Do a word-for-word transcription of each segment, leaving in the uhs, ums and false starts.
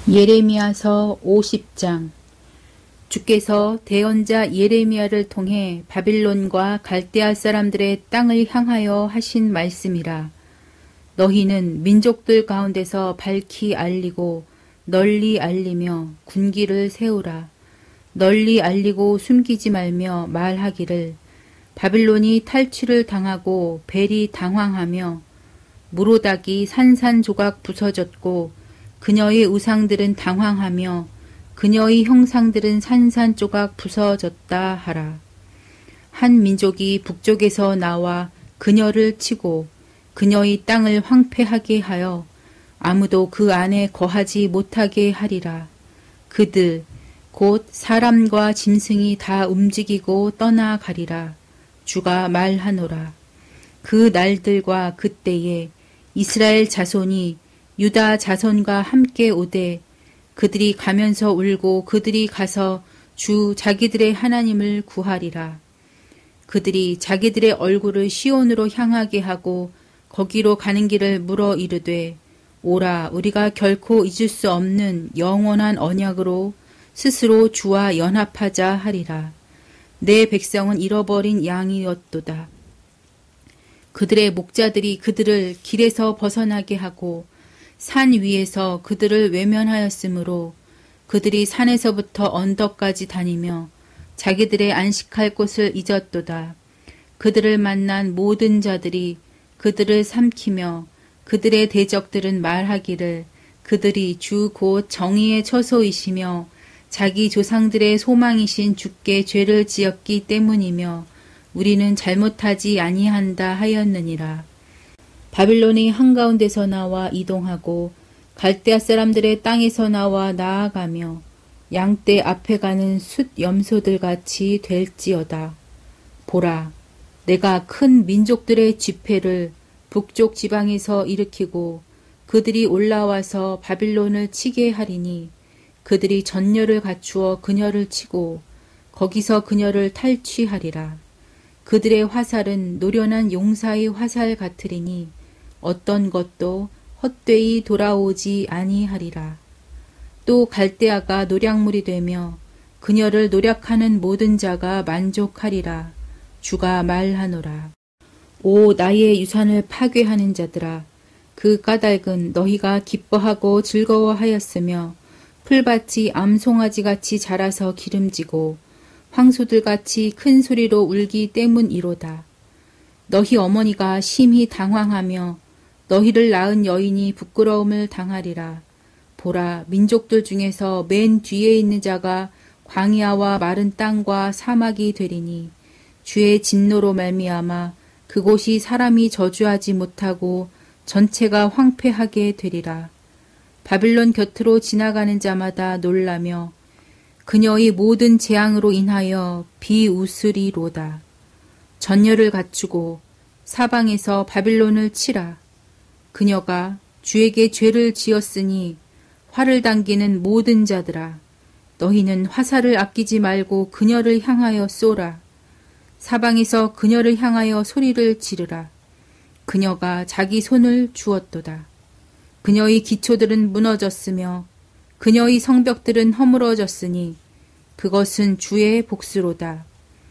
예레미야서 오십 장. 주께서 대언자 예레미야를 통해 바빌론과 갈대아 사람들의 땅을 향하여 하신 말씀이라. 너희는 민족들 가운데서 밝히 알리고 널리 알리며 군기를 세우라. 널리 알리고 숨기지 말며 말하기를 바빌론이 탈취를 당하고 벨이 당황하며 무로닥이 산산조각 부서졌고 그녀의 우상들은 당황하며 그녀의 형상들은 산산조각 부서졌다 하라. 한 민족이 북쪽에서 나와 그녀를 치고 그녀의 땅을 황폐하게 하여 아무도 그 안에 거하지 못하게 하리라. 그들 곧 사람과 짐승이 다 움직이고 떠나가리라. 주가 말하노라. 그 날들과 그때에 이스라엘 자손이 유다 자손과 함께 오되 그들이 가면서 울고 그들이 가서 주 자기들의 하나님을 구하리라. 그들이 자기들의 얼굴을 시온으로 향하게 하고 거기로 가는 길을 물어 이르되 오라 우리가 결코 잊을 수 없는 영원한 언약으로 스스로 주와 연합하자 하리라. 내 백성은 잃어버린 양이었도다. 그들의 목자들이 그들을 길에서 벗어나게 하고 산 위에서 그들을 외면하였으므로 그들이 산에서부터 언덕까지 다니며 자기들의 안식할 곳을 잊었도다. 그들을 만난 모든 자들이 그들을 삼키며 그들의 대적들은 말하기를 그들이 주 곧 정의의 처소이시며 자기 조상들의 소망이신 주께 죄를 지었기 때문이며 우리는 잘못하지 아니한다 하였느니라. 바빌론이 한가운데서 나와 이동하고 갈대아 사람들의 땅에서 나와 나아가며 양떼 앞에 가는 숫 염소들같이 될지어다. 보라, 내가 큰 민족들의 집회를 북쪽 지방에서 일으키고 그들이 올라와서 바빌론을 치게 하리니 그들이 전열을 갖추어 그녀를 치고 거기서 그녀를 탈취하리라. 그들의 화살은 노련한 용사의 화살 같으리니 어떤 것도 헛되이 돌아오지 아니하리라. 또 갈대아가 노략물이 되며 그녀를 노략하는 모든 자가 만족하리라. 주가 말하노라. 오 나의 유산을 파괴하는 자들아, 그 까닭은 너희가 기뻐하고 즐거워하였으며 풀밭이 암송아지같이 자라서 기름지고 황소들같이 큰 소리로 울기 때문이로다. 너희 어머니가 심히 당황하며 너희를 낳은 여인이 부끄러움을 당하리라. 보라, 민족들 중에서 맨 뒤에 있는 자가 광야와 마른 땅과 사막이 되리니 주의 진노로 말미암아 그곳이 사람이 저주하지 못하고 전체가 황폐하게 되리라. 바빌론 곁으로 지나가는 자마다 놀라며 그녀의 모든 재앙으로 인하여 비웃으리로다. 전열을 갖추고 사방에서 바빌론을 치라. 그녀가 주에게 죄를 지었으니 활을 당기는 모든 자들아, 너희는 화살을 아끼지 말고 그녀를 향하여 쏘라. 사방에서 그녀를 향하여 소리를 지르라. 그녀가 자기 손을 주었도다. 그녀의 기초들은 무너졌으며 그녀의 성벽들은 허물어졌으니 그것은 주의 복수로다.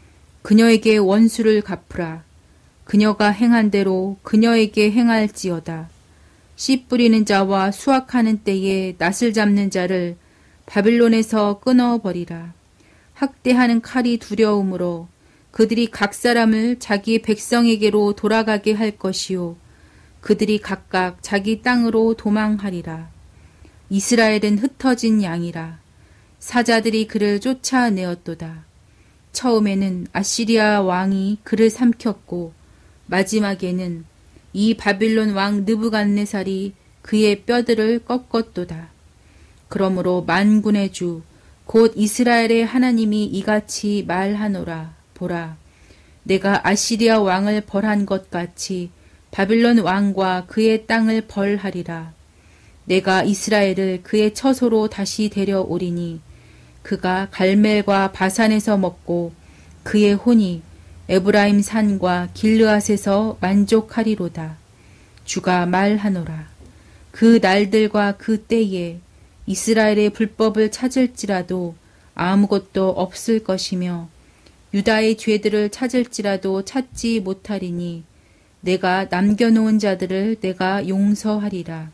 그녀에게 원수를 갚으라. 그녀가 행한 대로 그녀에게 행할지어다. 씨 뿌리는 자와 수확하는 때에 낫을 잡는 자를 바빌론에서 끊어버리라. 학대하는 칼이 두려움으로 그들이 각 사람을 자기 백성에게로 돌아가게 할 것이요 그들이 각각 자기 땅으로 도망하리라. 이스라엘은 흩어진 양이라. 사자들이 그를 쫓아내었도다. 처음에는 아시리아 왕이 그를 삼켰고 마지막에는 이 바빌론 왕 느부갓네살이 그의 뼈들을 꺾었도다. 그러므로 만군의 주 곧 이스라엘의 하나님이 이같이 말하노라. 보라, 내가 아시리아 왕을 벌한 것 같이 바빌론 왕과 그의 땅을 벌하리라. 내가 이스라엘을 그의 처소로 다시 데려오리니 그가 갈멜과 바산에서 먹고 그의 혼이 에브라임 산과 길르앗에서 만족하리로다. 주가 말하노라. 그 날들과 그 때에 이스라엘의 불법을 찾을지라도 아무것도 없을 것이며 유다의 죄들을 찾을지라도 찾지 못하리니 내가 남겨놓은 자들을 내가 용서하리라.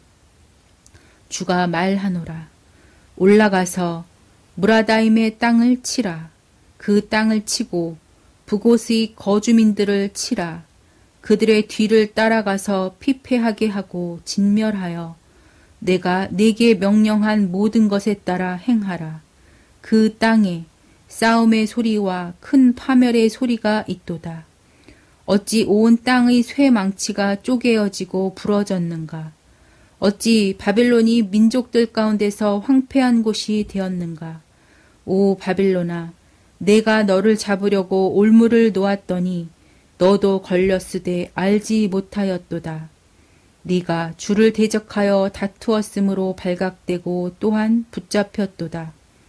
주가 말하노라. 올라가서 무라다임의 땅을 치라. 그 땅을 치고 그곳의 거주민들을 치라. 그들의 뒤를 따라가서 피폐하게 하고 진멸하여 내가 네게 명령한 모든 것에 따라 행하라. 그 땅에 싸움의 소리와 큰 파멸의 소리가 있도다. 어찌 온 땅의 쇠망치가 쪼개어지고 부러졌는가? 어찌 바빌론이 민족들 가운데서 황폐한 곳이 되었는가? 오 바빌론아, 내가 너를 잡으려고 올무를 놓았더니 너도 걸렸으되 알지 못하였도다. 네가 주를 대적하여 다투었으므로 발각되고 또한 붙잡혔도다.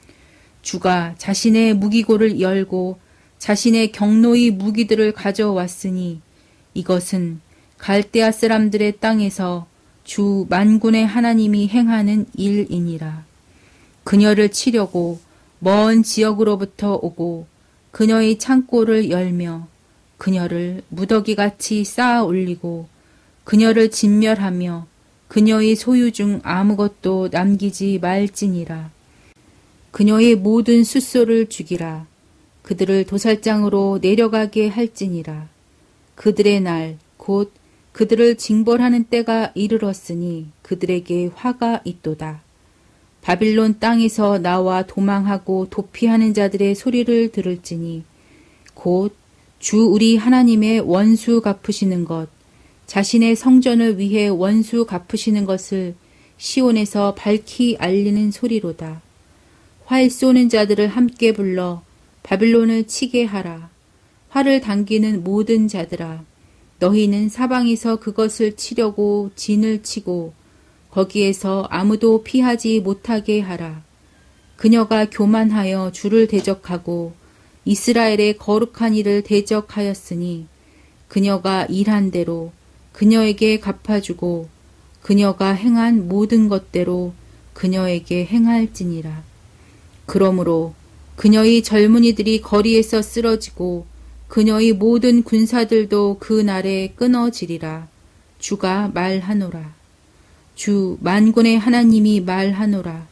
주가 자신의 무기고를 열고 자신의 경로의 무기들을 가져왔으니 이것은 갈대아 사람들의 땅에서 주 만군의 하나님이 행하는 일이니라. 그녀를 치려고 먼 지역으로부터 오고 그녀의 창고를 열며 그녀를 무더기같이 쌓아 올리고 그녀를 진멸하며 그녀의 소유 중 아무것도 남기지 말지니라. 그녀의 모든 숫소를 죽이라. 그들을 도살장으로 내려가게 할지니라. 그들의 날 곧 그들을 징벌하는 때가 이르렀으니 그들에게 화가 있도다. 바빌론 땅에서 나와 도망하고 도피하는 자들의 소리를 들을지니 곧 주 우리 하나님의 원수 갚으시는 것, 자신의 성전을 위해 원수 갚으시는 것을 시온에서 밝히 알리는 소리로다. 활 쏘는 자들을 함께 불러 바빌론을 치게 하라. 활을 당기는 모든 자들아, 너희는 사방에서 그것을 치려고 진을 치고 거기에서 아무도 피하지 못하게 하라. 그녀가 교만하여 주를 대적하고 이스라엘의 거룩한 이를 대적하였으니 그녀가 일한 대로 그녀에게 갚아주고 그녀가 행한 모든 것대로 그녀에게 행할지니라. 그러므로 그녀의 젊은이들이 거리에서 쓰러지고 그녀의 모든 군사들도 그 날에 끊어지리라. 주가 말하노라. 주 만군의 하나님이 말하노라.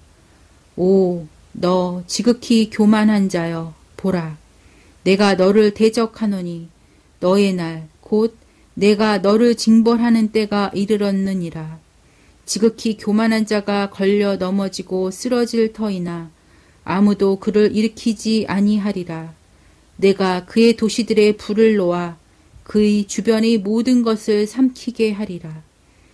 오, 너 지극히 교만한 자여, 보라. 내가 너를 대적하노니 너의 날 곧 내가 너를 징벌하는 때가 이르렀느니라. 지극히 교만한 자가 걸려 넘어지고 쓰러질 터이나 아무도 그를 일으키지 아니하리라. 내가 그의 도시들의 불을 놓아 그의 주변의 모든 것을 삼키게 하리라.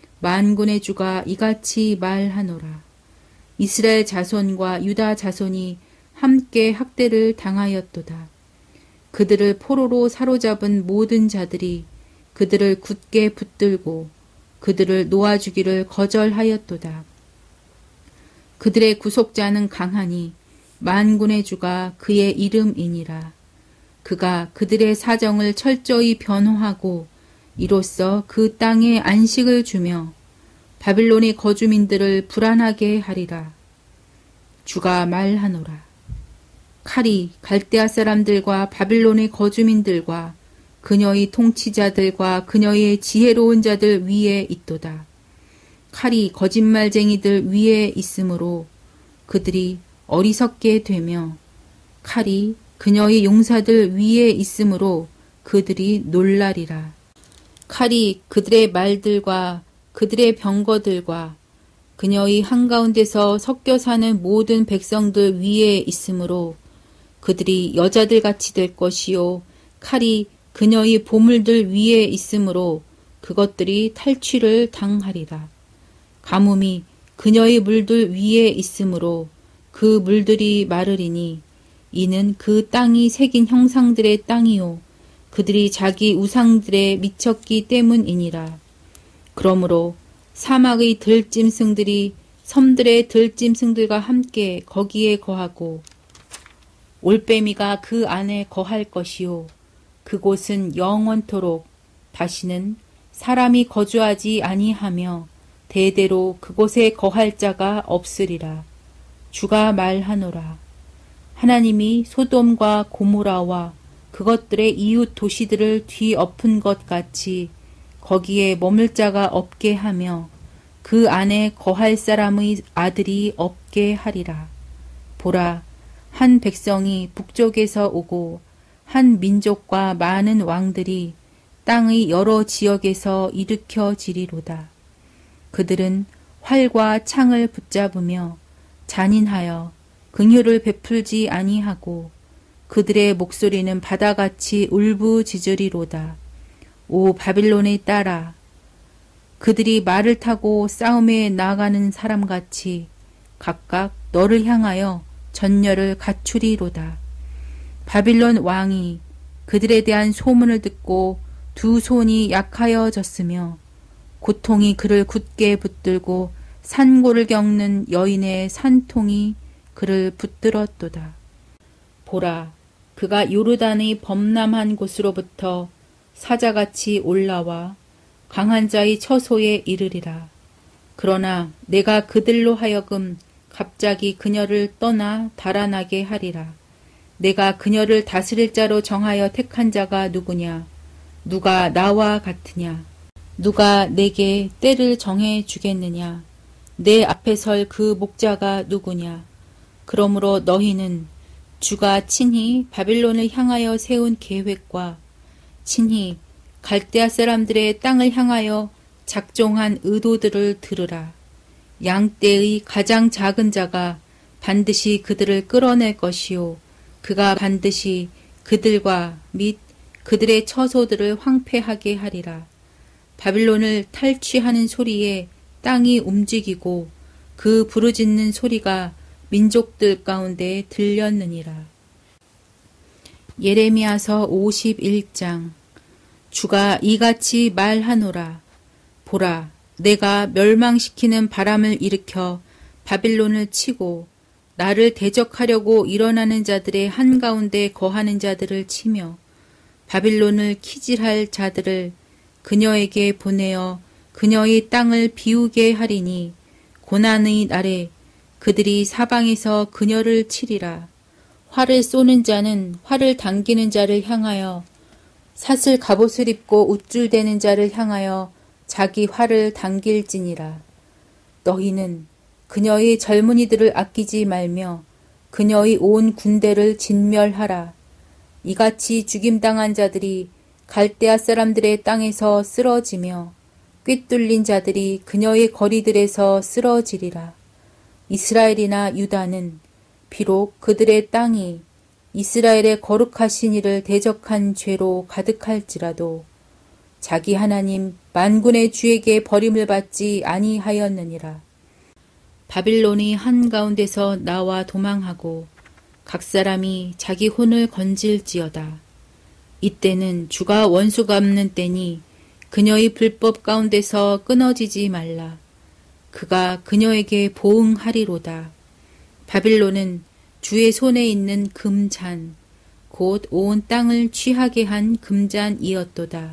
만군의 주가 이같이 말하노라. 이스라엘 자손과 유다 자손이 함께 학대를 당하였도다. 그들을 포로로 사로잡은 모든 자들이 그들을 굳게 붙들고 그들을 놓아주기를 거절하였도다. 그들의 구속자는 강하니 만군의 주가 그의 이름이니라. 그가 그들의 사정을 철저히 변호하고 이로써 그 땅에 안식을 주며 바빌론의 거주민들을 불안하게 하리라. 주가 말하노라. 칼이 갈대아 사람들과 바빌론의 거주민들과 그녀의 통치자들과 그녀의 지혜로운 자들 위에 있도다. 칼이 거짓말쟁이들 위에 있으므로 그들이 어리석게 되며 칼이 그녀의 용사들 위에 있으므로 그들이 놀라리라. 칼이 그들의 말들과 그들의 병거들과 그녀의 한가운데서 섞여 사는 모든 백성들 위에 있으므로 그들이 여자들같이 될 것이요 칼이 그녀의 보물들 위에 있으므로 그것들이 탈취를 당하리라. 가뭄이 그녀의 물들 위에 있으므로 그 물들이 마르리니 이는 그 땅이 새긴 형상들의 땅이요 그들이 자기 우상들에 미쳤기 때문이니라. 그러므로 사막의 들짐승들이 섬들의 들짐승들과 함께 거기에 거하고 올빼미가 그 안에 거할 것이요 그곳은 영원토록 다시는 사람이 거주하지 아니하며 대대로 그곳에 거할 자가 없으리라. 주가 말하노라. 하나님이 소돔과 고모라와 그것들의 이웃 도시들을 뒤엎은 것 같이 거기에 머물 자가 없게 하며 그 안에 거할 사람의 아들이 없게 하리라. 보라, 한 백성이 북쪽에서 오고 한 민족과 많은 왕들이 땅의 여러 지역에서 일으켜지리로다. 그들은 활과 창을 붙잡으며 잔인하여 긍휼을 베풀지 아니하고 그들의 목소리는 바다같이 울부짖으리로다. 오 바빌론의 딸아, 그들이 말을 타고 싸움에 나아가는 사람같이 각각 너를 향하여 전열을 갖추리로다. 바빌론 왕이 그들에 대한 소문을 듣고 두 손이 약하여졌으며 고통이 그를 굳게 붙들고 산고를 겪는 여인의 산통이 그를 붙들었도다. 보라, 그가 요르단의 범람한 곳으로부터 사자같이 올라와 강한 자의 처소에 이르리라. 그러나 내가 그들로 하여금 갑자기 그녀를 떠나 달아나게 하리라. 내가 그녀를 다스릴 자로 정하여 택한 자가 누구냐? 누가 나와 같으냐? 누가 내게 때를 정해 주겠느냐? 내 앞에 설 그 목자가 누구냐? 그러므로 너희는 주가 친히 바빌론을 향하여 세운 계획과 친히 갈대아 사람들의 땅을 향하여 작정한 의도들을 들으라. 양떼의 가장 작은 자가 반드시 그들을 끌어낼 것이요 그가 반드시 그들과 및 그들의 처소들을 황폐하게 하리라. 바빌론을 탈취하는 소리에 땅이 움직이고 그 부르짖는 소리가 민족들 가운데 들렸느니라. 예레미야서 오십일 장. 주가 이같이 말하노라. 보라, 내가 멸망시키는 바람을 일으켜 바빌론을 치고 나를 대적하려고 일어나는 자들의 한가운데 거하는 자들을 치며 바빌론을 키질할 자들을 그녀에게 보내어 그녀의 땅을 비우게 하리니 고난의 날에 그들이 사방에서 그녀를 치리라. 활을 쏘는 자는 활을 당기는 자를 향하여 사슬 갑옷을 입고 우쭐대는 자를 향하여 자기 활을 당길지니라. 너희는 그녀의 젊은이들을 아끼지 말며 그녀의 온 군대를 진멸하라. 이같이 죽임당한 자들이 갈대아 사람들의 땅에서 쓰러지며 꿰뚫린 자들이 그녀의 거리들에서 쓰러지리라. 이스라엘이나 유다는 비록 그들의 땅이 이스라엘의 거룩하신 이를 대적한 죄로 가득할지라도 자기 하나님 만군의 주에게 버림을 받지 아니하였느니라. 바빌론이 한가운데서 나와 도망하고 각 사람이 자기 혼을 건질지어다. 이때는 주가 원수 갚는 때니 그녀의 불법 가운데서 끊어지지 말라. 그가 그녀에게 보응하리로다. 바빌론은 주의 손에 있는 금잔, 곧 온 땅을 취하게 한 금잔이었도다.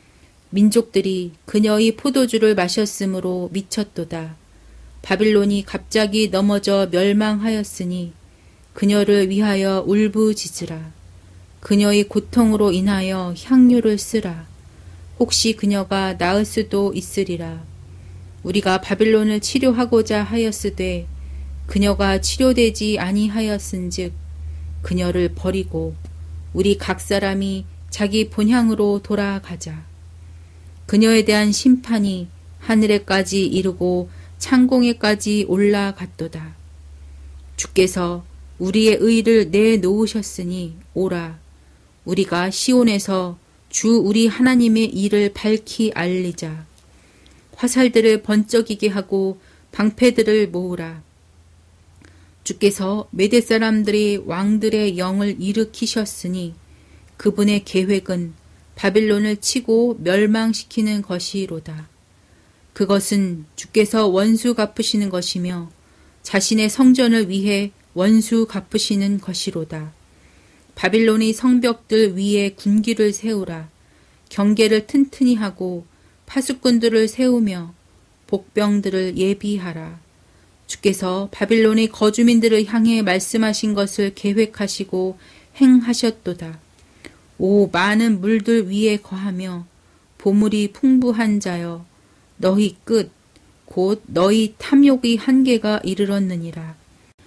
민족들이 그녀의 포도주를 마셨으므로 미쳤도다. 바빌론이 갑자기 넘어져 멸망하였으니 그녀를 위하여 울부짖으라. 그녀의 고통으로 인하여 향유를 쓰라. 혹시 그녀가 나을 수도 있으리라. 우리가 바빌론을 치료하고자 하였으되 그녀가 치료되지 아니하였은즉 그녀를 버리고 우리 각 사람이 자기 본향으로 돌아가자. 그녀에 대한 심판이 하늘에까지 이르고 창공에까지 올라갔도다. 주께서 우리의 의를 내놓으셨으니 오라. 우리가 시온에서 주 우리 하나님의 일을 밝히 알리자. 화살들을 번쩍이게 하고 방패들을 모으라. 주께서 메대 사람들이 왕들의 영을 일으키셨으니 그분의 계획은 바빌론을 치고 멸망시키는 것이로다. 그것은 주께서 원수 갚으시는 것이며 자신의 성전을 위해 원수 갚으시는 것이로다. 바빌론의 성벽들 위에 군기를 세우라. 경계를 튼튼히 하고 파수꾼들을 세우며 복병들을 예비하라. 주께서 바빌론의 거주민들을 향해 말씀하신 것을 계획하시고 행하셨도다. 오 많은 물들 위에 거하며 보물이 풍부한 자여, 너희 끝 곧 너희 탐욕의 한계가 이르렀느니라.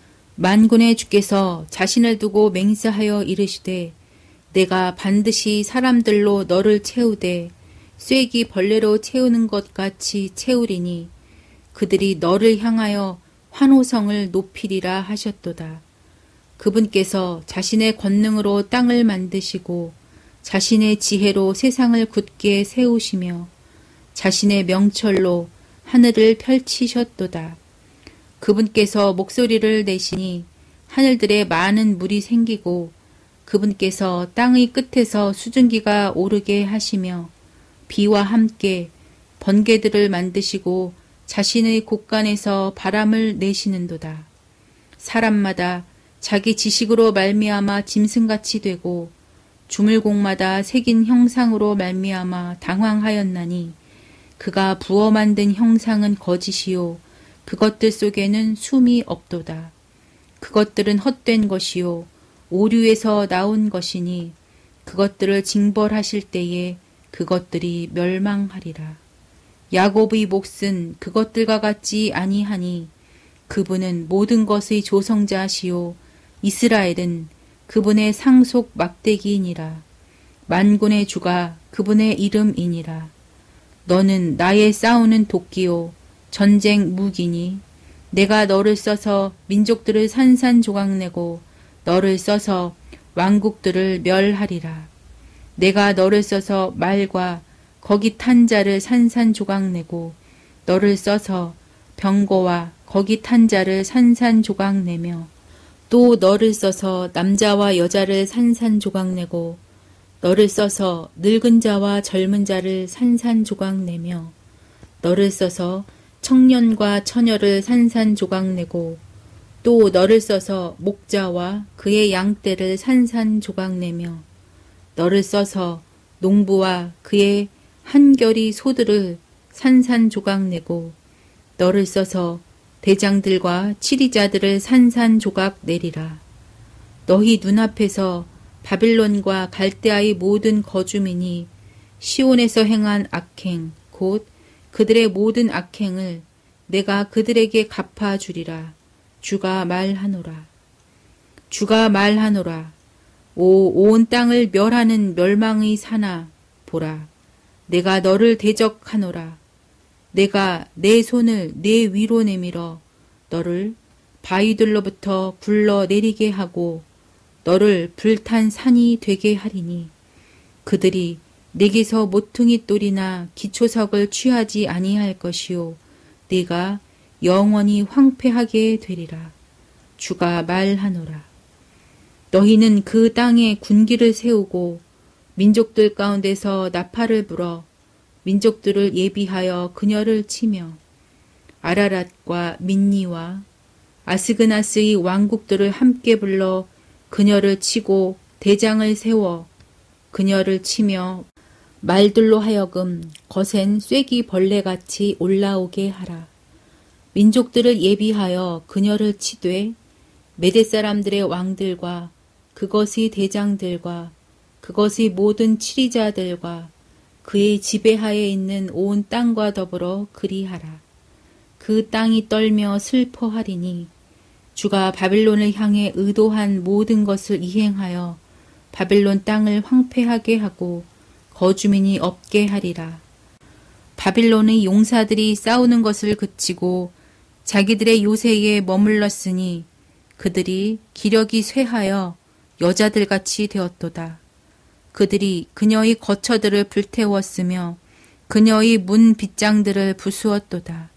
만군의 주께서 자신을 두고 맹세하여 이르시되 내가 반드시 사람들로 너를 채우되 쐐기 벌레로 채우는 것 같이 채우리니 그들이 너를 향하여 환호성을 높이리라 하셨도다. 그분께서 자신의 권능으로 땅을 만드시고 자신의 지혜로 세상을 굳게 세우시며 자신의 명철로 하늘을 펼치셨도다. 그분께서 목소리를 내시니 하늘들에 많은 물이 생기고 그분께서 땅의 끝에서 수증기가 오르게 하시며 비와 함께 번개들을 만드시고 자신의 곳간에서 바람을 내시는도다. 사람마다 자기 지식으로 말미암아 짐승같이 되고 주물공마다 새긴 형상으로 말미암아 당황하였나니 그가 부어 만든 형상은 거짓이요 그것들 속에는 숨이 없도다. 그것들은 헛된 것이요 오류에서 나온 것이니 그것들을 징벌하실 때에 그것들이 멸망하리라. 야곱의 몫은 그것들과 같지 아니하니 그분은 모든 것의 조성자시요 이스라엘은 그분의 상속 막대기이니라. 만군의 주가 그분의 이름이니라. 너는 나의 싸우는 도끼요 전쟁 무기니 내가 너를 써서 민족들을 산산조각내고 너를 써서 왕국들을 멸하리라. 내가 너를 써서 말과 거기 탄 자를 산산조각내고 너를 써서 병거와 거기 탄 자를 산산조각내며 또 너를 써서 남자와 여자를 산산조각내고 너를 써서 늙은 자와 젊은 자를 산산조각내며 너를 써서 청년과 처녀를 산산조각내고 또 너를 써서 목자와 그의 양떼를 산산조각내며 너를 써서 농부와 그의 한결이 소들을 산산조각내고 너를 써서 대장들과 치리자들을 산산조각 내리라. 너희 눈앞에서 바빌론과 갈대아의 모든 거주민이 시온에서 행한 악행 곧 그들의 모든 악행을 내가 그들에게 갚아주리라. 주가 말하노라. 주가 말하노라. 오 온 땅을 멸하는 멸망의 산아 보라. 내가 너를 대적하노라. 내가 내 손을 내 위로 내밀어 너를 바위들로부터 굴러 내리게 하고 너를 불탄 산이 되게 하리니 그들이 내게서 모퉁이 돌이나 기초석을 취하지 아니할 것이요 네가 영원히 황폐하게 되리라. 주가 말하노라. 너희는 그 땅에 군기를 세우고 민족들 가운데서 나팔을 불어 민족들을 예비하여 그녀를 치며 아라랏과 민니와 아스그나스의 왕국들을 함께 불러 그녀를 치고 대장을 세워 그녀를 치며 말들로 하여금 거센 쐐기 벌레같이 올라오게 하라. 민족들을 예비하여 그녀를 치되 메대 사람들의 왕들과 그것의 대장들과 그것의 모든 치리자들과 그의 지배하에 있는 온 땅과 더불어 그리하라. 그 땅이 떨며 슬퍼하리니 주가 바빌론을 향해 의도한 모든 것을 이행하여 바빌론 땅을 황폐하게 하고 거주민이 없게 하리라. 바빌론의 용사들이 싸우는 것을 그치고 자기들의 요새에 머물렀으니 그들이 기력이 쇠하여 여자들같이 되었도다. 그들이 그녀의 거처들을 불태웠으며 그녀의 문 빗장들을 부수었도다.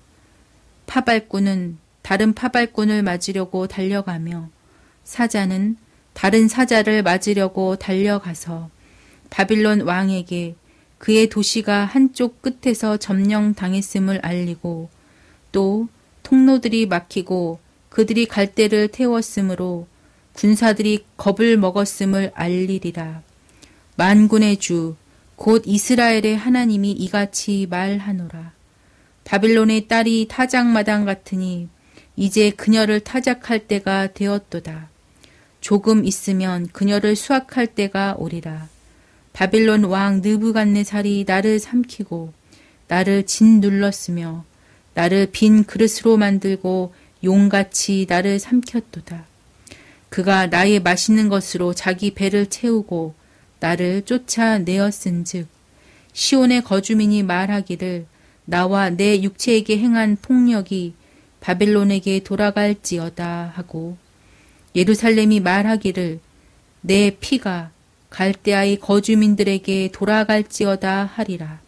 파발꾼은 다른 파발꾼을 맞으려고 달려가며 사자는 다른 사자를 맞으려고 달려가서 바빌론 왕에게 그의 도시가 한쪽 끝에서 점령당했음을 알리고 또 통로들이 막히고 그들이 갈대를 태웠으므로 군사들이 겁을 먹었음을 알리리라. 만군의 주 곧 이스라엘의 하나님이 이같이 말하노라. 바빌론의 딸이 타작마당 같으니 이제 그녀를 타작할 때가 되었도다. 조금 있으면 그녀를 수확할 때가 오리라. 바빌론 왕 느부갓네살이 나를 삼키고 나를 짓눌렀으며 나를 빈 그릇으로 만들고 용같이 나를 삼켰도다. 그가 나의 맛있는 것으로 자기 배를 채우고 나를 쫓아내었은즉 시온의 거주민이 말하기를 나와 내 육체에게 행한 폭력이 바벨론에게 돌아갈지어다 하고 예루살렘이 말하기를 내 피가 갈대아의 거주민들에게 돌아갈지어다 하리라.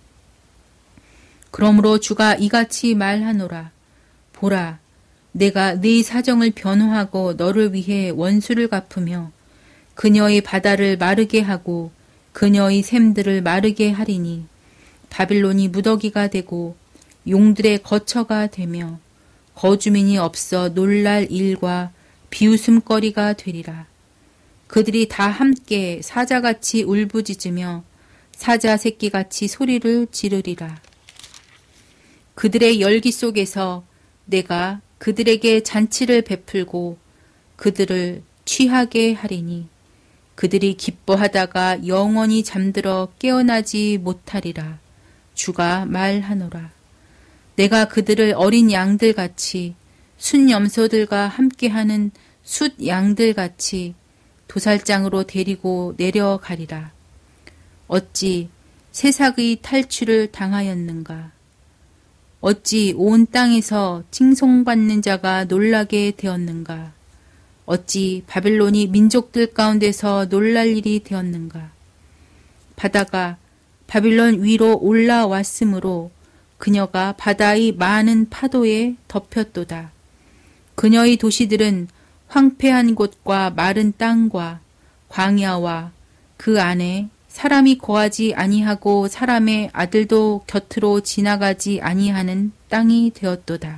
그러므로 주가 이같이 말하노라. 보라, 내가 네 사정을 변호하고 너를 위해 원수를 갚으며 그녀의 바다를 마르게 하고 그녀의 샘들을 마르게 하리니 바빌론이 무더기가 되고 용들의 거처가 되며 거주민이 없어 놀랄 일과 비웃음거리가 되리라. 그들이 다 함께 사자같이 울부짖으며 사자 새끼같이 소리를 지르리라. 그들의 열기 속에서 내가 그들에게 잔치를 베풀고 그들을 취하게 하리니 그들이 기뻐하다가 영원히 잠들어 깨어나지 못하리라. 주가 말하노라. 내가 그들을 어린 양들같이 순염소들과 함께하는 숫 양들같이 도살장으로 데리고 내려가리라. 어찌 새삭의 탈취를 당하였는가. 어찌 온 땅에서 칭송받는 자가 놀라게 되었는가. 어찌 바벨론이 민족들 가운데서 놀랄 일이 되었는가. 바다가 바빌론 위로 올라왔으므로 그녀가 바다의 많은 파도에 덮였도다. 그녀의 도시들은 황폐한 곳과 마른 땅과 광야와 그 안에 사람이 거하지 아니하고 사람의 아들도 곁으로 지나가지 아니하는 땅이 되었도다.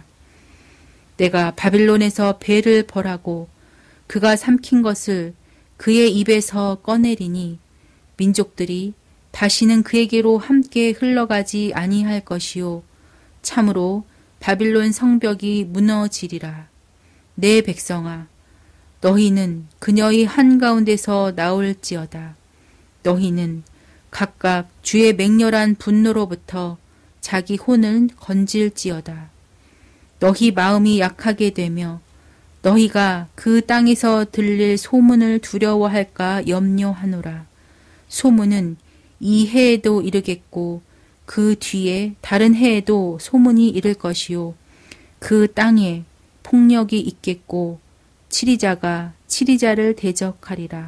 내가 바빌론에서 배를 벌하고 그가 삼킨 것을 그의 입에서 꺼내리니 민족들이 다시는 그에게로 함께 흘러가지 아니할 것이요 참으로 바빌론 성벽이 무너지리라. 내 백성아, 너희는 그녀의 한가운데서 나올지어다. 너희는 각각 주의 맹렬한 분노로부터 자기 혼을 건질지어다. 너희 마음이 약하게 되며 너희가 그 땅에서 들릴 소문을 두려워할까 염려하노라. 소문은 이 해에도 이르겠고 그 뒤에 다른 해에도 소문이 이를 것이요 그 땅에 폭력이 있겠고 치리자가 치리자를 대적하리라.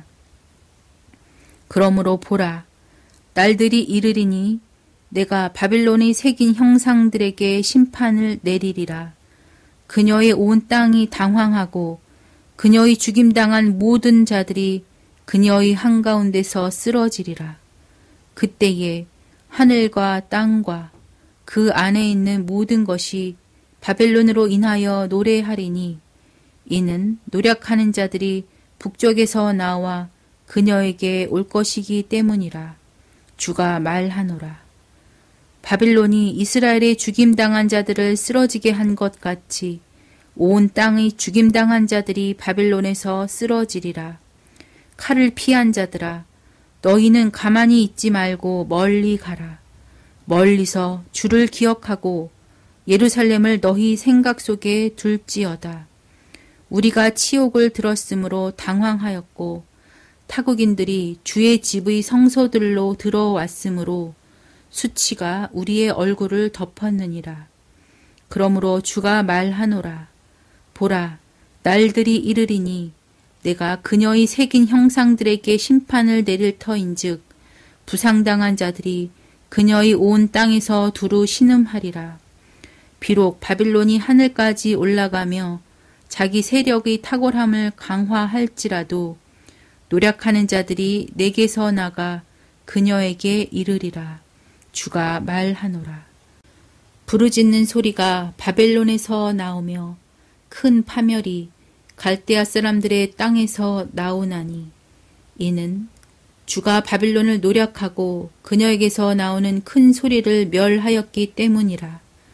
그러므로 보라, 날들이 이르리니 내가 바빌론의 새긴 형상들에게 심판을 내리리라. 그녀의 온 땅이 당황하고 그녀의 죽임당한 모든 자들이 그녀의 한가운데서 쓰러지리라. 그때에 하늘과 땅과 그 안에 있는 모든 것이 바벨론으로 인하여 노래하리니 이는 노력하는 자들이 북쪽에서 나와 그녀에게 올 것이기 때문이라. 주가 말하노라. 바빌론이 이스라엘의 죽임당한 자들을 쓰러지게 한 것 같이 온 땅의 죽임당한 자들이 바빌론에서 쓰러지리라. 칼을 피한 자들아, 너희는 가만히 있지 말고 멀리 가라. 멀리서 주를 기억하고 예루살렘을 너희 생각 속에 둘지어다. 우리가 치욕을 들었으므로 당황하였고 타국인들이 주의 집의 성소들로 들어왔으므로 수치가 우리의 얼굴을 덮었느니라. 그러므로 주가 말하노라. 보라, 날들이 이르리니 내가 그녀의 새긴 형상들에게 심판을 내릴 터인즉 부상당한 자들이 그녀의 온 땅에서 두루 신음하리라. 비록 바빌론이 하늘까지 올라가며 자기 세력의 탁월함을 강화할지라도 노력하는 자들이 내게서 나가 그녀에게 이르리라. 주가 말하노라. 부르짖는 소리가 바벨론에서 나오며 큰 파멸이 갈대아 사람들의 땅에서 나오나니 이는 주가 바빌론을 노력하고 그녀에게서 나오는 큰 소리를 멸하였기 때문이라.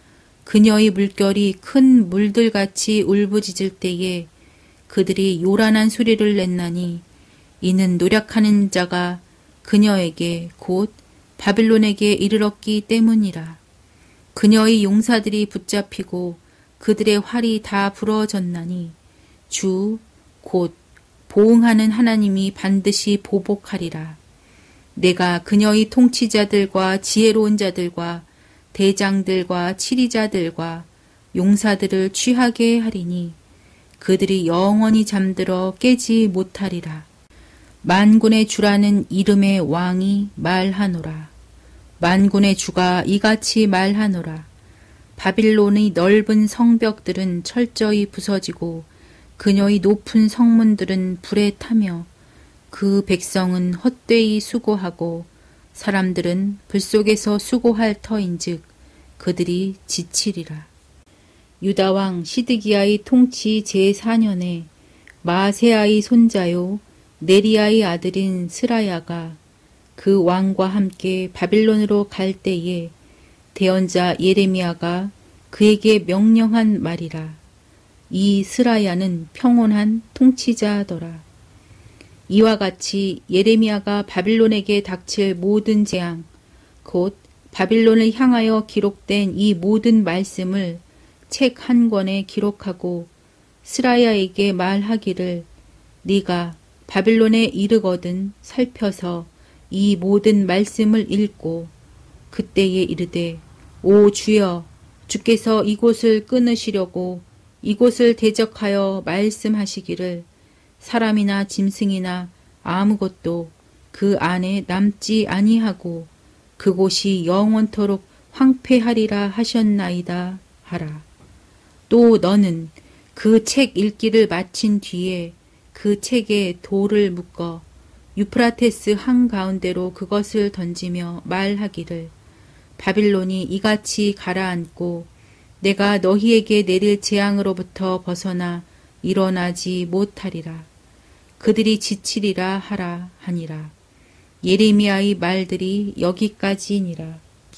그녀의 물결이 큰 물들같이 울부짖을 때에 그들이 요란한 소리를 냈나니 이는 노력하는 자가 그녀에게 곧 바빌론에게 이르렀기 때문이라. 그녀의 용사들이 붙잡히고 그들의 활이 다 부러졌나니 주 곧 보응하는 하나님이 반드시 보복하리라. 내가 그녀의 통치자들과 지혜로운 자들과 대장들과 치리자들과 용사들을 취하게 하리니 그들이 영원히 잠들어 깨지 못하리라. 만군의 주라는 이름의 왕이 말하노라. 만군의 주가 이같이 말하노라. 바빌론의 넓은 성벽들은 철저히 부서지고 그녀의 높은 성문들은 불에 타며 그 백성은 헛되이 수고하고 사람들은 불 속에서 수고할 터인즉 그들이 지치리라. 유다왕 시드기야의 통치 제사 년에 마세아의 손자요 네리야의 아들인 스라야가 그 왕과 함께 바빌론으로 갈 때에 대언자 예레미야가 그에게 명령한 말이라. 이 스라야는 평온한 통치자더라. 이와 같이 예레미야가 바빌론에게 닥칠 모든 재앙, 곧 바빌론을 향하여 기록된 이 모든 말씀을 책 한 권에 기록하고 스라야에게 말하기를 네가 바빌론에 이르거든 살펴서 이 모든 말씀을 읽고 그때에 이르되 오 주여 주께서 이곳을 끊으시려고 이곳을 대적하여 말씀하시기를 사람이나 짐승이나 아무것도 그 안에 남지 아니하고 그곳이 영원토록 황폐하리라 하셨나이다 하라. 또 너는 그 책 읽기를 마친 뒤에 그 책에 돌을 묶어 유프라테스 한가운데로 그것을 던지며 말하기를 바빌론이 이같이 가라앉고 내가 너희에게 내릴 재앙으로부터 벗어나 일어나지 못하리라. 그들이 지치리라 하라 하니라. 예레미야의 말들이 여기까지니라.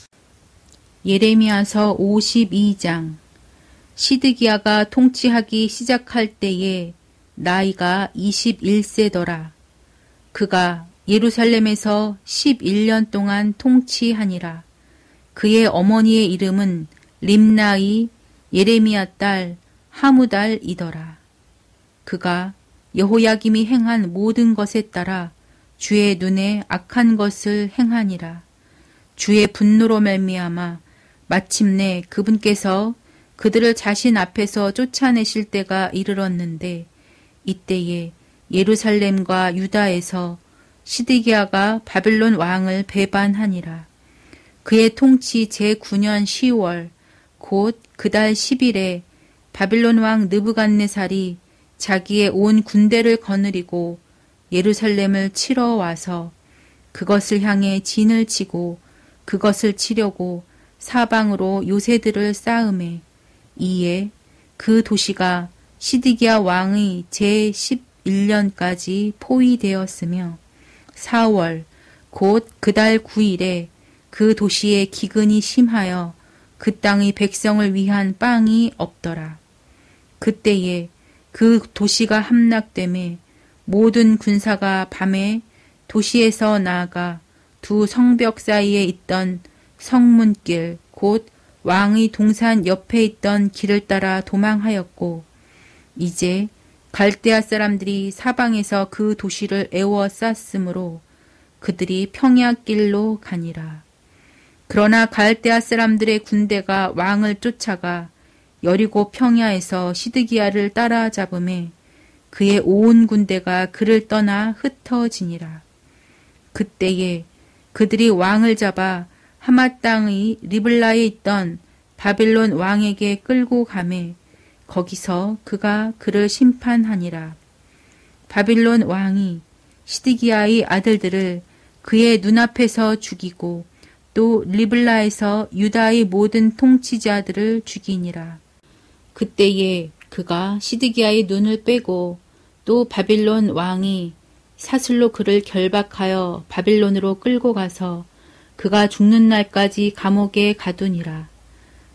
예레미야서 오십이 장. 시드기야가 통치하기 시작할 때에 나이가 이십일 세더라. 그가 예루살렘에서 십일 년 동안 통치하니라. 그의 어머니의 이름은 림나의 예레미야 딸 하무달이더라. 그가 여호야김이 행한 모든 것에 따라 주의 눈에 악한 것을 행하니라. 주의 분노로 말미암아 마침내 그분께서 그들을 자신 앞에서 쫓아내실 때가 이르렀는데 이때에 예루살렘과 유다에서 시드기야가 바빌론 왕을 배반하니라. 그의 통치 제구 년 시월 곧 그달 십 일에 바빌론 왕 느부갓네살이 자기의 온 군대를 거느리고 예루살렘을 치러 와서 그것을 향해 진을 치고 그것을 치려고 사방으로 요새들을 쌓음에 이에 그 도시가 시드기야 왕의 제십일 년까지 포위되었으며 사월 곧 그달 구 일에 그 도시의 기근이 심하여 그 땅의 백성을 위한 빵이 없더라. 그때에 그 도시가 함락되매 모든 군사가 밤에 도시에서 나아가 두 성벽 사이에 있던 성문길 곧 왕의 동산 옆에 있던 길을 따라 도망하였고 이제 갈대아 사람들이 사방에서 그 도시를 에워쌌으므로 그들이 평야길로 가니라. 그러나 갈대아 사람들의 군대가 왕을 쫓아가 여리고 평야에서 시드기야를 따라잡음에 그의 온 군대가 그를 떠나 흩어지니라. 그때에 그들이 왕을 잡아 하맛 땅의 리블라에 있던 바빌론 왕에게 끌고 가매 거기서 그가 그를 심판하니라. 바빌론 왕이 시드기야의 아들들을 그의 눈앞에서 죽이고 또 리블라에서 유다의 모든 통치자들을 죽이니라. 그때에 그가 시드기야의 눈을 빼고 또 바빌론 왕이 사슬로 그를 결박하여 바빌론으로 끌고 가서 그가 죽는 날까지 감옥에 가두니라.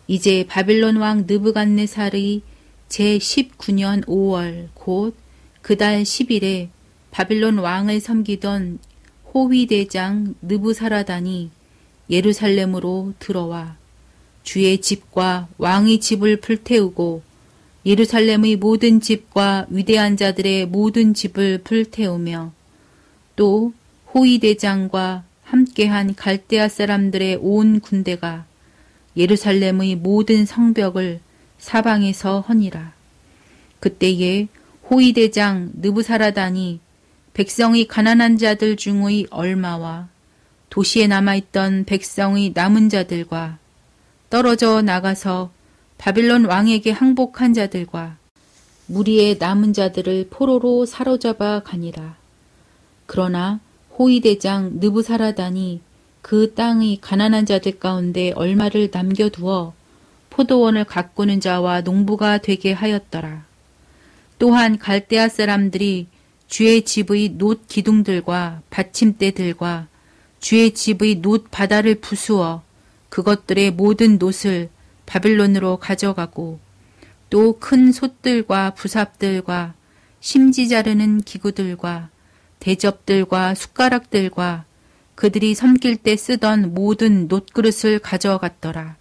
이제 바빌론 왕 느부갓네살의 제십구 년 오월 곧 그달 십 일에 바빌론 왕을 섬기던 호위대장 느부사라단이 예루살렘으로 들어와 주의 집과 왕의 집을 불태우고 예루살렘의 모든 집과 위대한 자들의 모든 집을 불태우며 또 호위대장과 함께한 갈대아 사람들의 온 군대가 예루살렘의 모든 성벽을 사방에서 허니라. 그때에 호위대장 느부사라단이 백성의 가난한 자들 중의 얼마와 도시에 남아있던 백성의 남은 자들과 떨어져 나가서 바빌론 왕에게 항복한 자들과 무리의 남은 자들을 포로로 사로잡아 가니라. 그러나 호위대장 느부사라단이 그 땅의 가난한 자들 가운데 얼마를 남겨두어 포도원을 가꾸는 자와 농부가 되게 하였더라. 또한 갈대아 사람들이 주의 집의 놋 기둥들과 받침대들과 주의 집의 놋 바다를 부수어 그것들의 모든 놋을 바빌론으로 가져가고 또 큰 솥들과 부삽들과 심지 자르는 기구들과 대접들과 숟가락들과 그들이 섬길 때 쓰던 모든 놋그릇을 가져갔더라.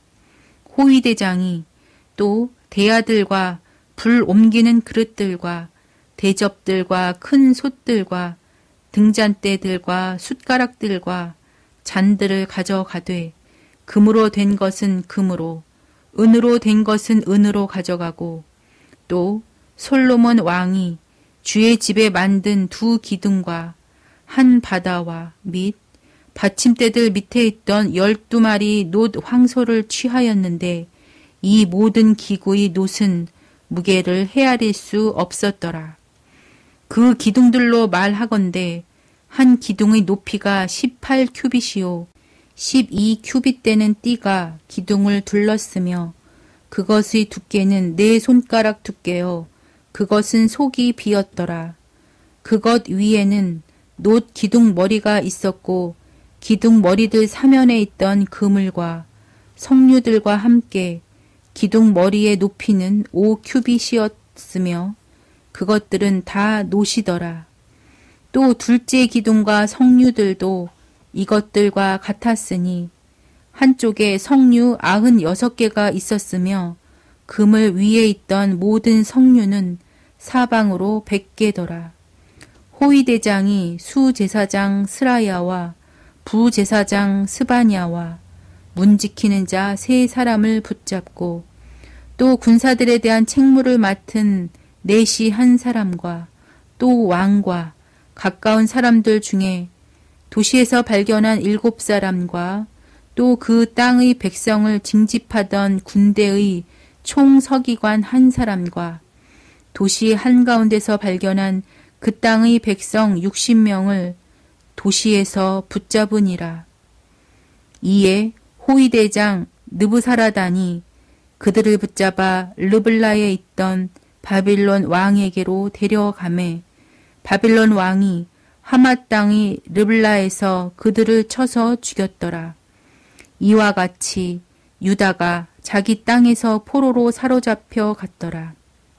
호위대장이 또 대야들과 불 옮기는 그릇들과 대접들과 큰 솥들과 등잔대들과 숟가락들과 잔들을 가져가되 금으로 된 것은 금으로 은으로 된 것은 은으로 가져가고 또 솔로몬 왕이 주의 집에 만든 두 기둥과 한 바다와 및 받침대들 밑에 있던 열두 마리 놋 황소를 취하였는데 이 모든 기구의 놋은 무게를 헤아릴 수 없었더라. 그 기둥들로 말하건대 한 기둥의 높이가 십팔 큐빗이요 십이 큐빗 되는 띠가 기둥을 둘렀으며 그것의 두께는 네 손가락 두께요 그것은 속이 비었더라. 그것 위에는 놋 기둥 머리가 있었고 기둥 머리들 사면에 있던 그물과 석류들과 함께 기둥 머리의 높이는 오 큐빗이었으며 그것들은 다 놋이더라. 또 둘째 기둥과 석류들도 이것들과 같았으니 한쪽에 석류 아흔 여섯 개가 있었으며 그물 위에 있던 모든 석류는 사방으로 백 개더라. 호위대장이 수제사장 스라야와 부제사장 스바냐와 문 지키는 자 세 사람을 붙잡고 또 군사들에 대한 책무를 맡은 넷이 한 사람과 또 왕과 가까운 사람들 중에 도시에서 발견한 일곱 사람과 또 그 땅의 백성을 징집하던 군대의 총서기관 한 사람과 도시 한가운데서 발견한 그 땅의 백성 육십 명을 도시에서 붙잡으니라. 이에 호위대장 느부사라단이 그들을 붙잡아 르블라에 있던 바빌론 왕에게로 데려가매 바빌론 왕이 하맛 땅의 르블라에서 그들을 쳐서 죽였더라. 이와 같이 유다가 자기 땅에서 포로로 사로잡혀 갔더라.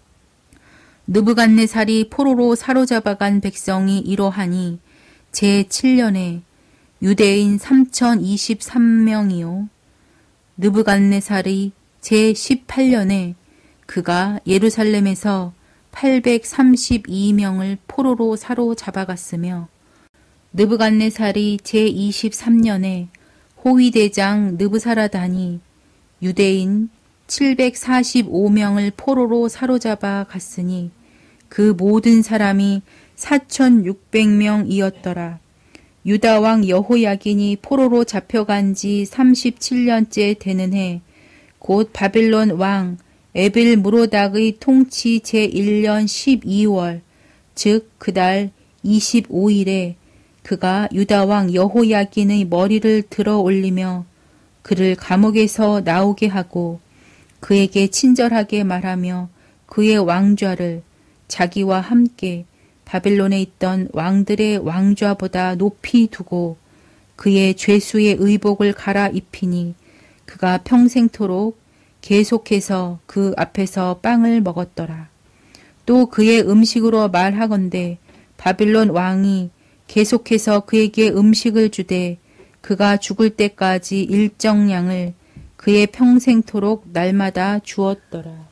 느부갓네살이 포로로 사로잡아간 백성이 이러하니 제칠 년에 유대인 삼천이십삼 명이요 느부갓네살이 제십팔 년에 그가 예루살렘에서 팔백삼십이 명을 포로로 사로잡아갔으며 느부갓네살이 제이십삼 년에 호위대장 느부사라단이 유대인 칠백사십오 명을 포로로 사로잡아 갔으니 그 모든 사람이 사천육백 명이었더라. 유다 왕 여호야긴이 포로로 잡혀간 지 삼십칠 년째 되는 해 곧 바빌론 왕 에빌 무로닥의 통치 제일 년 십이 월 즉 그달 이십오 일에 그가 유다 왕 여호야긴의 머리를 들어 올리며 그를 감옥에서 나오게 하고 그에게 친절하게 말하며 그의 왕좌를 자기와 함께 바빌론에 있던 왕들의 왕좌보다 높이 두고 그의 죄수의 의복을 갈아입히니 그가 평생토록 계속해서 그 앞에서 빵을 먹었더라. 또 그의 음식으로 말하건대 바빌론 왕이 계속해서 그에게 음식을 주되 그가 죽을 때까지 일정량을 그의 평생토록 날마다 주었더라.